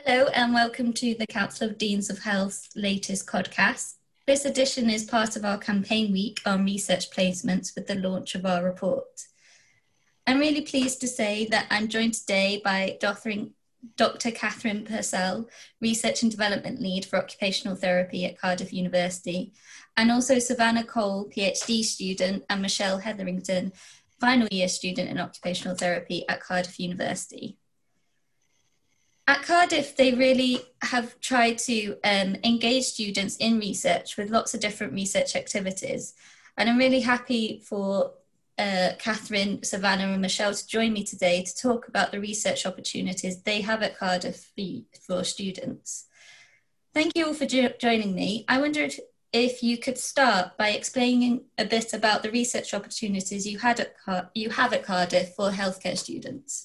Hello and welcome to the Council of Deans of Health's latest podcast. This edition is part of our campaign week on research placements with the launch of our report. I'm really pleased to say that I'm joined today by Dr. Catherine Purcell, Research and Development Lead for Occupational Therapy at Cardiff University, and also Savannah Cole, PhD student, and Michelle Hetherington, final year student in Occupational Therapy at Cardiff University. At Cardiff, they really have tried to engage students in research with lots of different research activities. And I'm really happy for Catherine, Savannah and Michelle to join me today to talk about the research opportunities they have at Cardiff for students. Thank you all for joining me. I wondered if you could start by explaining a bit about the research opportunities you have at Cardiff for healthcare students.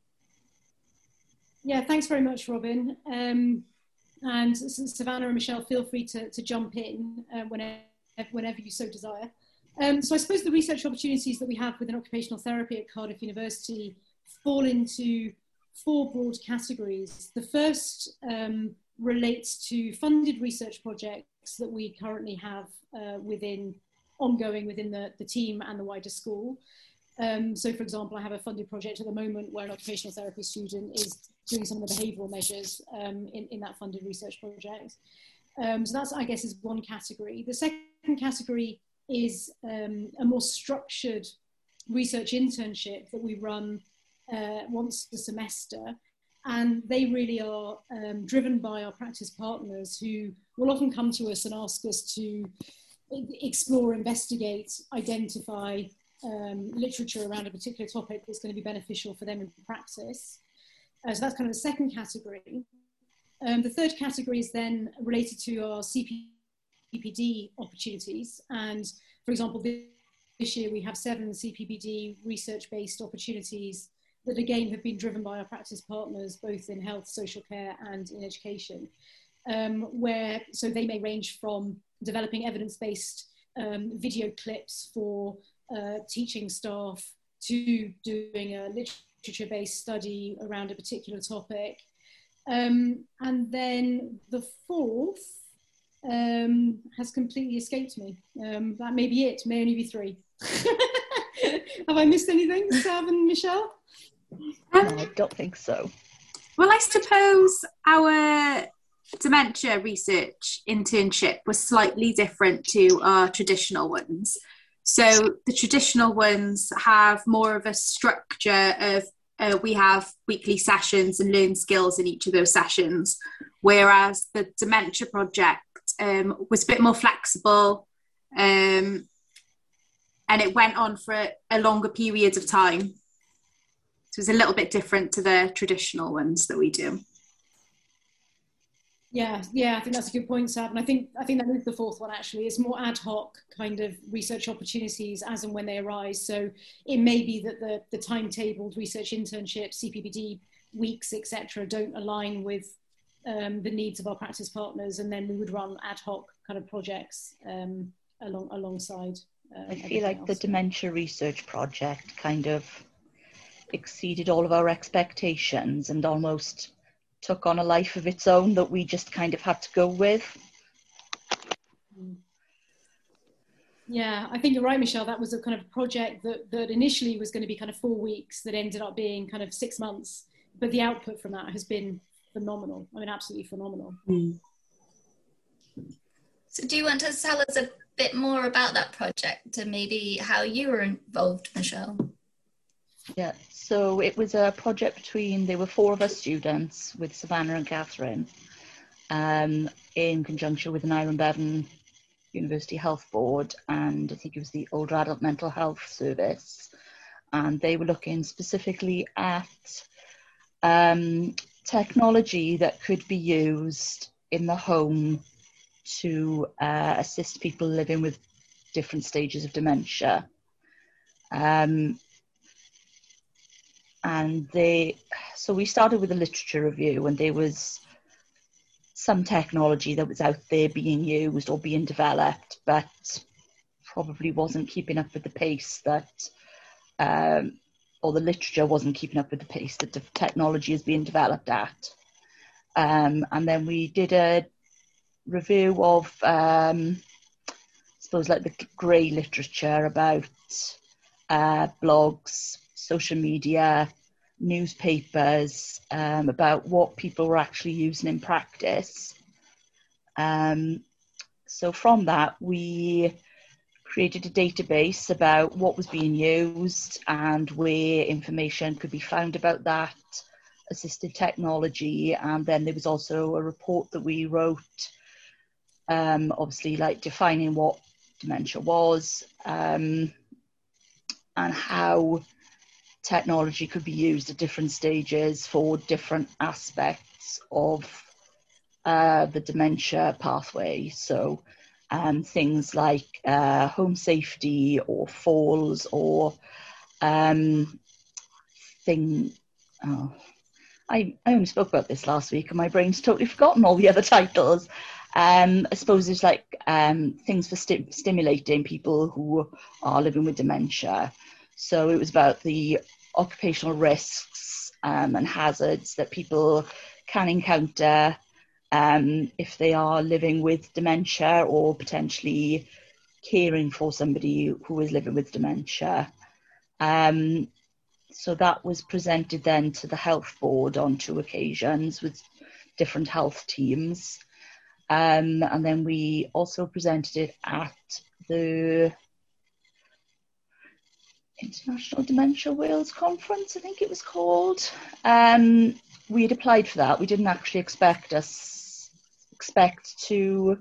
Yeah, thanks very much, Robin. And Savannah and Michelle, feel free to jump in whenever you so desire. So I suppose the research opportunities that we have within occupational therapy at Cardiff University fall into four broad categories. The first relates to funded research projects that we currently have ongoing within the team and the wider school. So for example, I have a funded project at the moment where an occupational therapy student is doing some of the behavioural measures in that funded research project. So that's, I guess, is one category. The second category is a more structured research internship that we run once a semester. And they really are driven by our practice partners who will often come to us and ask us to explore, investigate, identify literature around a particular topic that's going to be beneficial for them in practice. So that's kind of the second category. The third category is then related to our CPPD opportunities. And for example, this year we have 7 CPPD research-based opportunities that again have been driven by our practice partners, both in health, social care and in education, so they may range from developing evidence-based video clips for teaching staff to doing a literature-based study around a particular topic. And then the fourth has completely escaped me. That may be it, may only be 3. Have I missed anything, Sav and Michelle? No, I don't think so. Well, I suppose our dementia research internship was slightly different to our traditional ones. So the traditional ones have more of a structure of we have weekly sessions and learn skills in each of those sessions, whereas the dementia project was a bit more flexible and it went on for a longer period of time. So it's a little bit different to the traditional ones that we do. Yeah, I think that's a good point, Sav. And I think that is the fourth one, actually. It's more ad hoc kind of research opportunities as and when they arise. So it may be that the timetabled research internships, CPPD weeks, etc., don't align with the needs of our practice partners. And then we would run ad hoc kind of projects alongside. I feel like the dementia research project kind of exceeded all of our expectations and almost took on a life of its own that we just kind of had to go with. Yeah, I think you're right, Michelle. That was a kind of project that initially was going to be kind of 4 weeks that ended up being kind of 6 months. But the output from that has been phenomenal. I mean, absolutely phenomenal. So do you want to tell us a bit more about that project and maybe how you were involved, Michelle? Yeah, so it was a project there were 4 of us students with Savannah and Catherine in conjunction with an Iron Bevan University Health Board, and I think it was the Older Adult Mental Health Service. And they were looking specifically at technology that could be used in the home to assist people living with different stages of dementia. So we started with a literature review, and there was some technology that was out there being used or being developed, but probably wasn't keeping up with the pace that, or the literature wasn't keeping up with the pace that the technology is being developed at. And then we did a review of, I suppose, like the grey literature about blogs, social media, newspapers, about what people were actually using in practice. So from that, we created a database about what was being used and where information could be found about that assistive technology. And then there was also a report that we wrote, obviously like defining what dementia was, and how technology could be used at different stages for different aspects of the dementia pathway. So things like home safety or falls or I only spoke about this last week and my brain's totally forgotten all the other titles. I suppose there's like things for stimulating people who are living with dementia. So it was about the occupational risks and hazards that people can encounter if they are living with dementia or potentially caring for somebody who is living with dementia. So that was presented then to the health board on 2 occasions with different health teams. And then we also presented it at the International Dementia Wales Conference, I think it was called. We had applied for that. We didn't actually expect to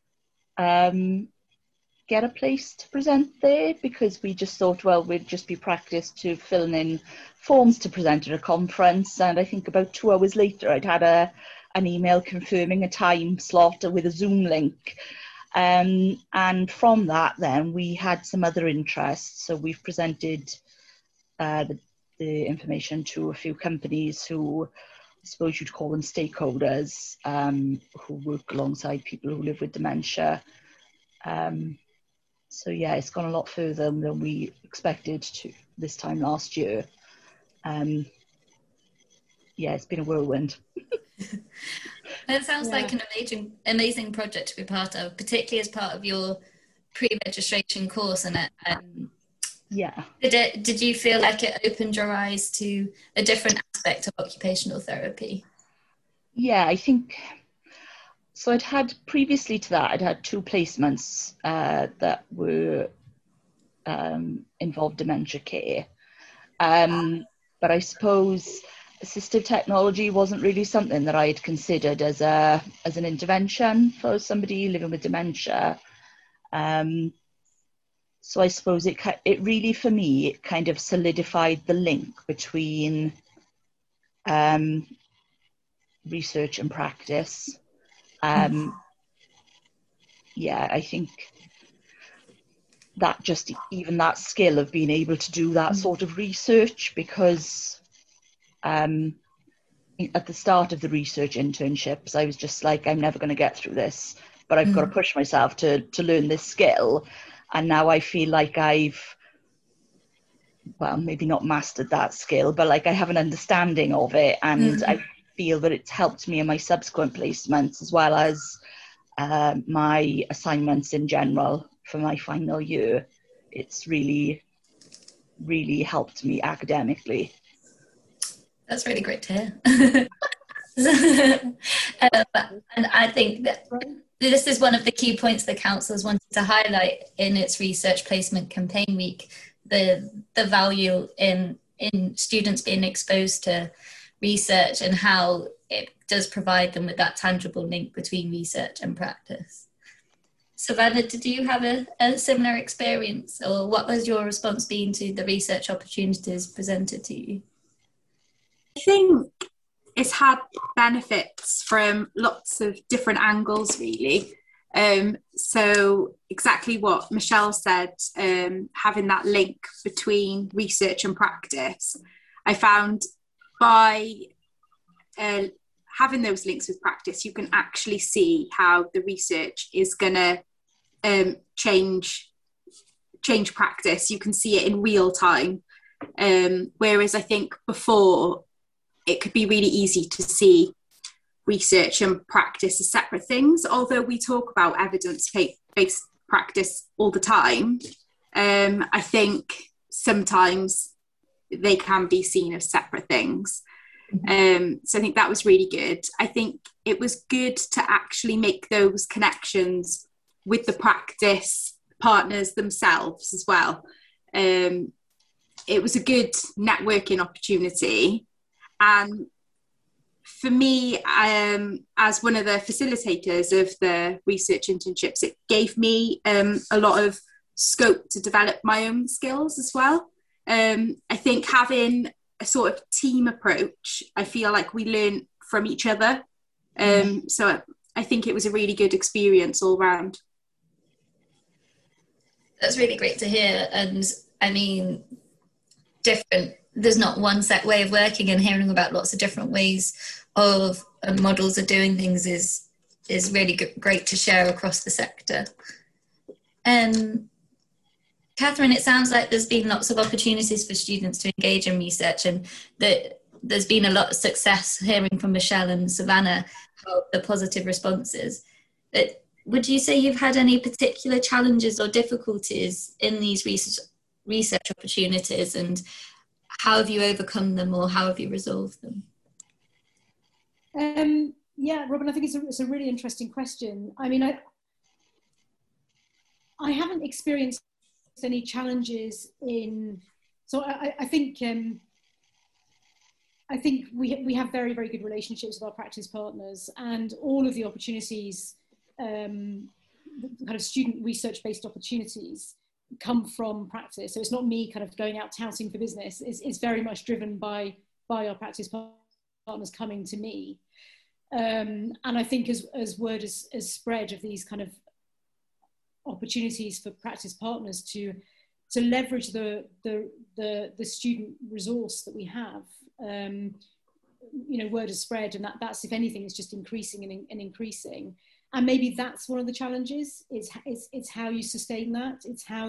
get a place to present there, because we just thought, well, we'd just be practiced to filling in forms to present at a conference. And I think about 2 hours later, I'd had an email confirming a time slot with a Zoom link. And from that, then we had some other interests. So we've presented the information to a few companies who, I suppose you'd call them stakeholders, who work alongside people who live with dementia. So yeah, it's gone a lot further than we expected to this time last year. Yeah, it's been a whirlwind. That sounds like an amazing project to be part of, particularly as part of your pre-registration course. And yeah, did you feel like it opened your eyes to a different aspect of occupational therapy? Yeah, I think so. I'd had previously to that, I'd had 2 placements that were involved dementia care, but I suppose assistive technology wasn't really something that I had considered as an intervention for somebody living with dementia. So I suppose it really, for me, it kind of solidified the link between research and practice. Yeah, I think that just even that skill of being able to do that sort of research, because at the start of the research internships, I was just like, I'm never going to get through this, but I've got to push myself to learn this skill. And now I feel like I've, well, maybe not mastered that skill, but like I have an understanding of it, and I feel that it's helped me in my subsequent placements as well as my assignments in general for my final year. It's really, really helped me academically. That's really great to hear. And I think that this is one of the key points the council's wanted to highlight in its research placement campaign week, the value in students being exposed to research and how it does provide them with that tangible link between research and practice. Savannah, did you have a similar experience, or what was your response been to the research opportunities presented to you? I think it's had benefits from lots of different angles, really. So exactly what Michelle said, having that link between research and practice. I found by having those links with practice, you can actually see how the research is going to change practice. You can see it in real time. Whereas I think before, it could be really easy to see research and practice as separate things, although we talk about evidence-based practice all the time. I think sometimes they can be seen as separate things. So I think that was really good. I think it was good to actually make those connections with the practice partners themselves as well. It was a good networking opportunity. And for me, as one of the facilitators of the research internships, it gave me a lot of scope to develop my own skills as well. I think having a sort of team approach, I feel like we learn from each other. So I think it was a really good experience all round. That's really great to hear. And I mean, there's not one set way of working, and hearing about lots of different ways of models of doing things is really great to share across the sector. Catherine, it sounds like there's been lots of opportunities for students to engage in research, and that there's been a lot of success hearing from Michelle and Savannah about the positive responses. But would you say you've had any particular challenges or difficulties in these research opportunities, and how have you overcome them, or how have you resolved them? Yeah, Robin, I think it's a really interesting question. I mean, I haven't experienced any challenges in, so I think we have very, very good relationships with our practice partners, and all of the opportunities, kind of student research-based opportunities, come from practice. So it's not me kind of going out touting for business. It's very much driven by our practice partners coming to me. And I think as word has spread of these kind of opportunities for practice partners to leverage the student resource that we have, word has spread, and that's, if anything, is just increasing and increasing. And maybe that's one of the challenges. It's how you sustain that. It's how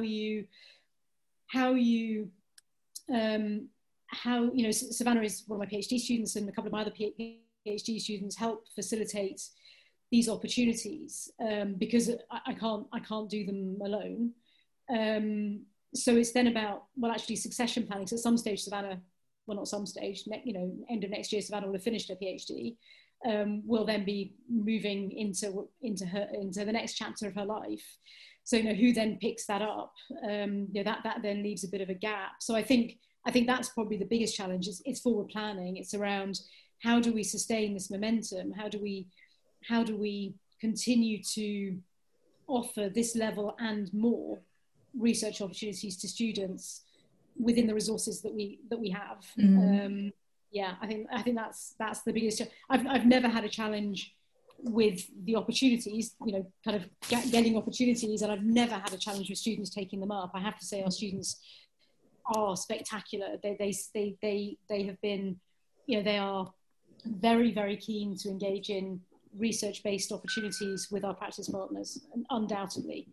Savannah is one of my PhD students, and a couple of my other PhD students help facilitate these opportunities, because I can't do them alone. So it's then about, actually succession planning. So at some stage, Savannah, not some stage, end of next year, Savannah will have finished her PhD. Will then be moving into the next chapter of her life. So who then picks that up? That then leaves a bit of a gap. So I think that's probably the biggest challenge. It's forward planning. It's around, how do we sustain this momentum? How do we continue to offer this level and more research opportunities to students within the resources that we have? Mm-hmm. I think that's the biggest. I've never had a challenge with the opportunities, kind of getting opportunities, and I've never had a challenge with students taking them up. I have to say our students are spectacular. They have been, they are very, very keen to engage in research-based opportunities with our practice partners, undoubtedly.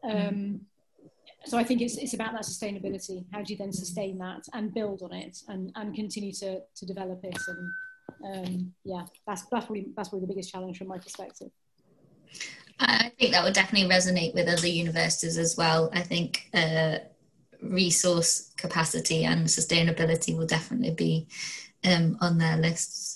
So I think it's about that sustainability. How do you then sustain that and build on it and continue to develop it? And that's probably the biggest challenge from my perspective. I think that would definitely resonate with other universities as well. I think resource capacity and sustainability will definitely be on their lists.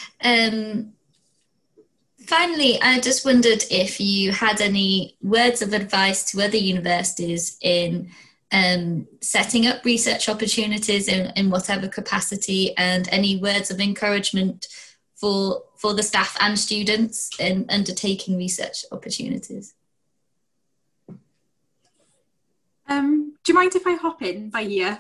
Finally, I just wondered if you had any words of advice to other universities in setting up research opportunities in whatever capacity, and any words of encouragement for the staff and students in undertaking research opportunities. Do you mind if I hop in by here?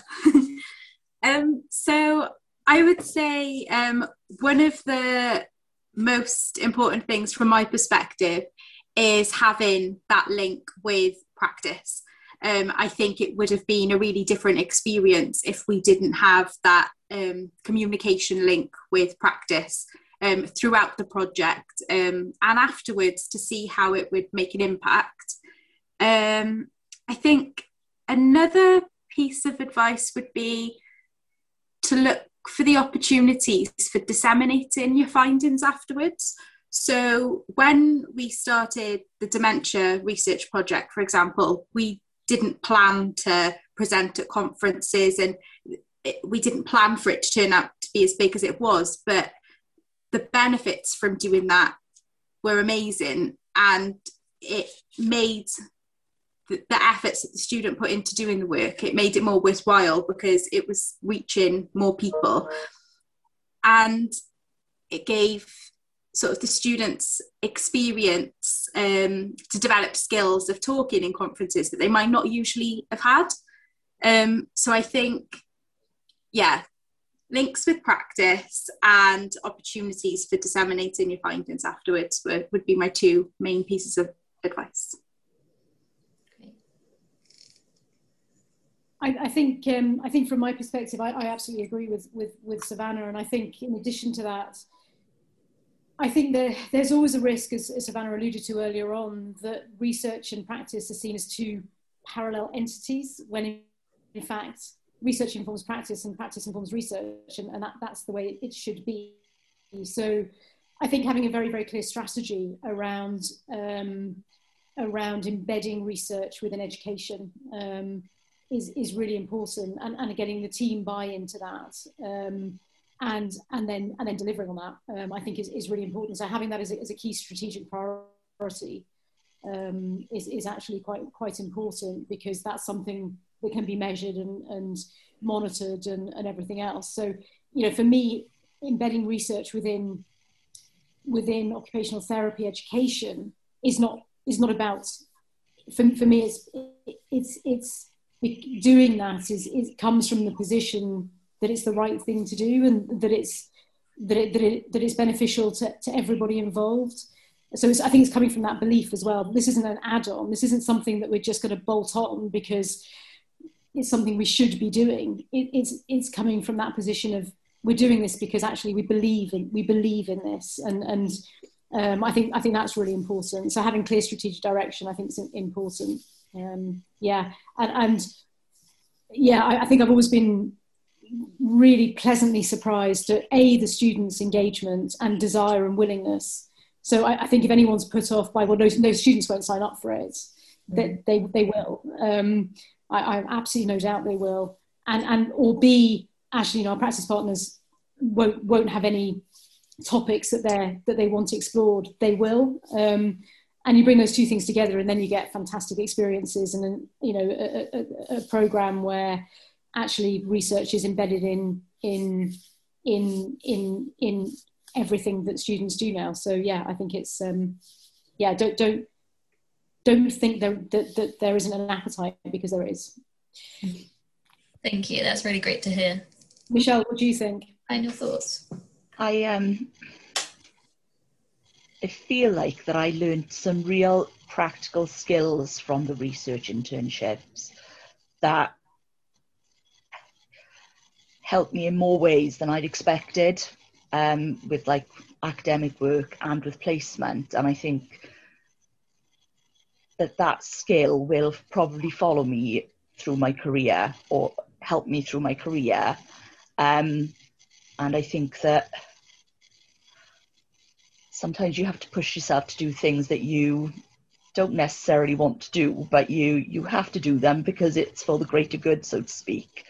So I would say one of the most important things from my perspective is having that link with practice. I think it would have been a really different experience if we didn't have that communication link with practice throughout the project, and afterwards, to see how it would make an impact. I think another piece of advice would be to look for the opportunities for disseminating your findings afterwards. So when we started the dementia research project, for example, we didn't plan to present at conferences, and we didn't plan for it to turn out to be as big as it was, but the benefits from doing that were amazing, and it made the efforts that the student put into doing the work, it made it more worthwhile because it was reaching more people, and it gave sort of the students experience to develop skills of talking in conferences that they might not usually have had. So I think, yeah, links with practice and opportunities for disseminating your findings afterwards would be my two main pieces of advice. I think from my perspective, I absolutely agree with Savannah, and I think in addition to that, I think there's always a risk, as Savannah alluded to earlier on, that research and practice are seen as two parallel entities, when in fact research informs practice and practice informs research, and that's the way it should be. So I think having a very, very clear strategy around embedding research within education is really important, and getting the team buy into that, and then delivering on that, I think is really important. So having that as a key strategic priority is actually quite important, because that's something that can be measured and monitored and everything else. So, you know, for me, embedding research within occupational therapy education is not about, for me, it's doing that it comes from the position that it's the right thing to do, and that it's beneficial to everybody involved. So I think it's coming from that belief as well. This isn't an add-on. This isn't something that we're just going to bolt on because it's something we should be doing. It's coming from that position of, we're doing this because actually we believe in this, and I think that's really important. So having clear strategic direction, I think, is important. I think I've always been really pleasantly surprised at the students' engagement and desire and willingness. So I think if anyone's put off by, well, those students won't sign up for it, that they will. I have absolutely no doubt they will. Or B, actually, you know, our practice partners won't have any topics that they want explored. They will. And you bring those two things together, and then you get fantastic experiences, and then, you know, a program where actually research is embedded in everything that students do now. So yeah, I think it's don't think that there isn't an appetite, because there is. Thank you. That's really great to hear. Michelle, what do you think? And your thoughts? I feel like that I learned some real practical skills from the research internships that helped me in more ways than I'd expected, with like academic work and with placement. And I think that skill will probably follow me through my career, or help me through my career. And I think that sometimes you have to push yourself to do things that you don't necessarily want to do, but you have to do them because it's for the greater good, so to speak.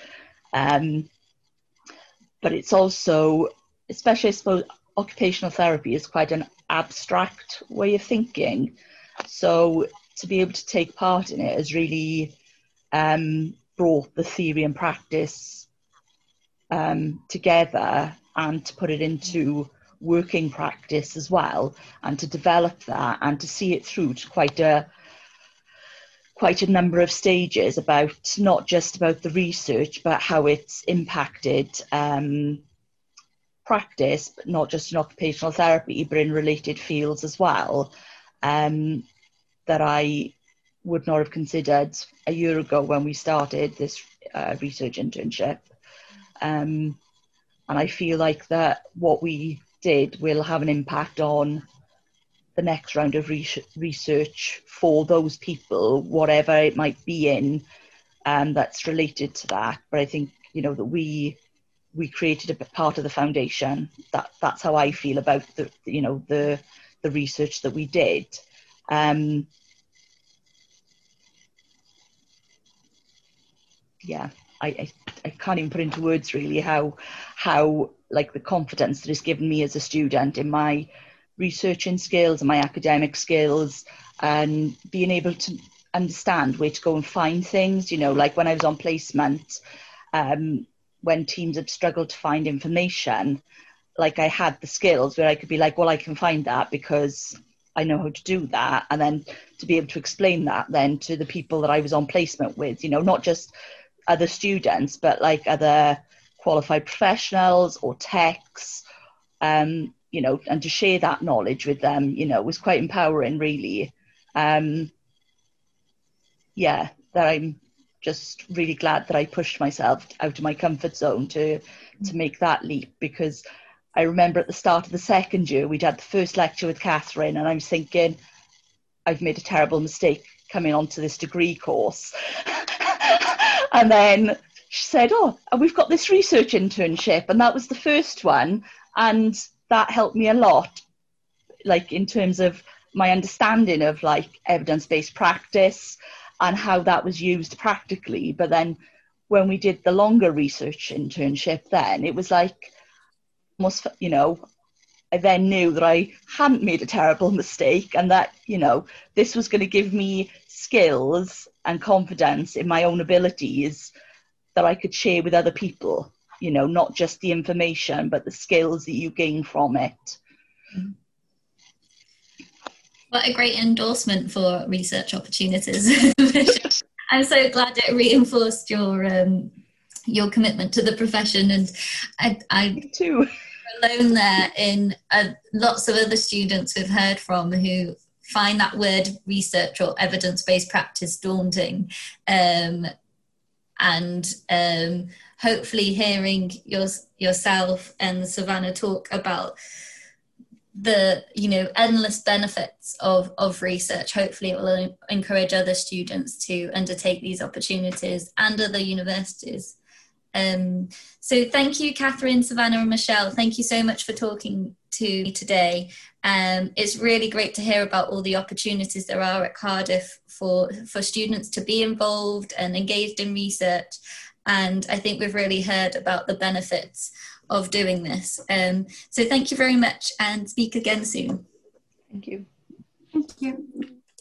But it's also, especially I suppose, occupational therapy is quite an abstract way of thinking. So to be able to take part in it has really brought the theory and practice together, and to put it into working practice as well, and to develop that and to see it through to quite a number of stages, about not just about the research, but how it's impacted practice, but not just in occupational therapy, but in related fields as well, that I would not have considered a year ago when we started this research internship. And I feel like that what we did will have an impact on the next round of research for those people, whatever it might be in, that's related to that. But I think, you know, that we created a part of the foundation. That's how I feel about the the research that we did. Yeah, I can't even put into words really how like the confidence that it's given me as a student in my researching skills and my academic skills, and being able to understand where to go and find things, you know, like when I was on placement, when teams had struggled to find information, like I had the skills where I could be like, well, I can find that because I know how to do that. And then to be able to explain that then to the people that I was on placement with, you know, not just other students, but like other qualified professionals or techs, you know, and to share that knowledge with them, you know, was quite empowering, really. Yeah, that I'm just really glad that I pushed myself out of my comfort zone to make that leap, because I remember at the start of the second year, we'd had the first lecture with Catherine, and I was thinking, I've made a terrible mistake coming onto this degree course. And then she said, oh, we've got this research internship, and that was the first one, and that helped me a lot, like in terms of my understanding of like evidence-based practice and how that was used practically. But then when we did the longer research internship, then it was like almost, you know, I then knew that I hadn't made a terrible mistake, and that, you know, this was going to give me skills and confidence in my own abilities that I could share with other people, you know, not just the information, but the skills that you gain from it. What a great endorsement for research opportunities. I'm so glad it reinforced your commitment to the profession, and I too alone there in lots of other students we've heard from who find that word research or evidence-based practice daunting, and hopefully hearing yourself and Savannah talk about the, you know, endless benefits of research. Hopefully it will encourage other students to undertake these opportunities, and other universities. So thank you, Catherine, Savannah and Michelle. Thank you so much for talking to me today. It's really great to hear about all the opportunities there are at Cardiff for students to be involved and engaged in research. And I think we've really heard about the benefits of doing this. So thank you very much, and speak again soon. Thank you. Thank you.